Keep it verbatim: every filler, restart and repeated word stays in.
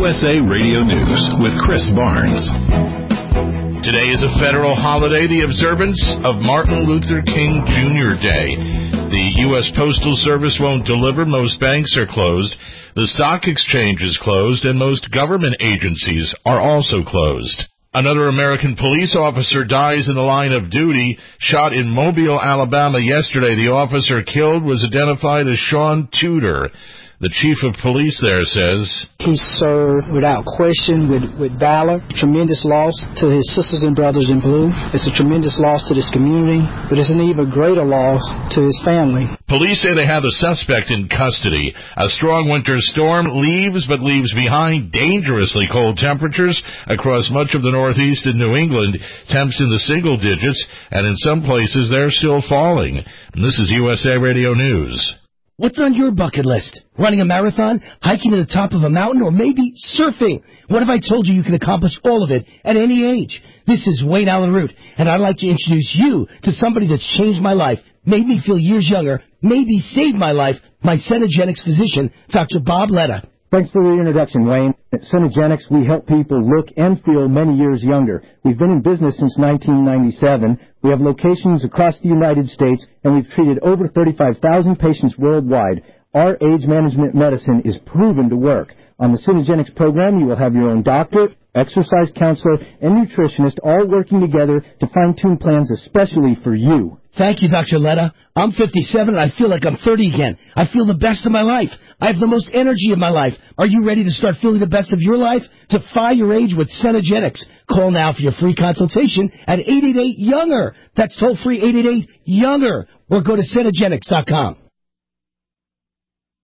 U S A Radio News with Chris Barnes. Today is a federal holiday, the observance of Martin Luther King Junior Day. The U S Postal Service won't deliver. Most banks are closed. The stock exchange is closed, and most government agencies are also closed. Another American police officer dies in the line of duty, shot in Mobile, Alabama yesterday. The officer killed was identified as Sean Tudor. The chief of police there says, he served without question with, with valor. Tremendous loss to his sisters and brothers in blue. It's a tremendous loss to this community, but it's an even greater loss to his family. Police say they have the suspect in custody. A strong winter storm leaves, but leaves behind dangerously cold temperatures across much of the Northeast and New England. Temps in the single digits, and in some places they're still falling. And this is U S A Radio News. What's on your bucket list? Running a marathon, hiking to the top of a mountain, or maybe surfing? What if I told you you can accomplish all of it at any age? This is Wayne Allen Root, and I'd like to introduce you to somebody that's changed my life, made me feel years younger, maybe saved my life, my Cenegenics physician, Doctor Bob Letta. Thanks for the introduction, Wayne. At Cenegenics, we help people look and feel many years younger. We've been in business since nineteen ninety-seven. We have locations across the United States, and we've treated over thirty-five thousand patients worldwide. Our age management medicine is proven to work. On the Cenegenics program, you will have your own doctor, exercise counselor, and nutritionist all working together to fine-tune plans especially for you. Thank you, Doctor Letta. I'm fifty-seven, and I feel like I'm thirty again. I feel the best of my life. I have the most energy of my life. Are you ready to start feeling the best of your life? Defy your age with Cenegenics. Call now for your free consultation at eight eight eight, younger. That's toll-free eight eight eight, younger. Or go to Cenegenics dot com.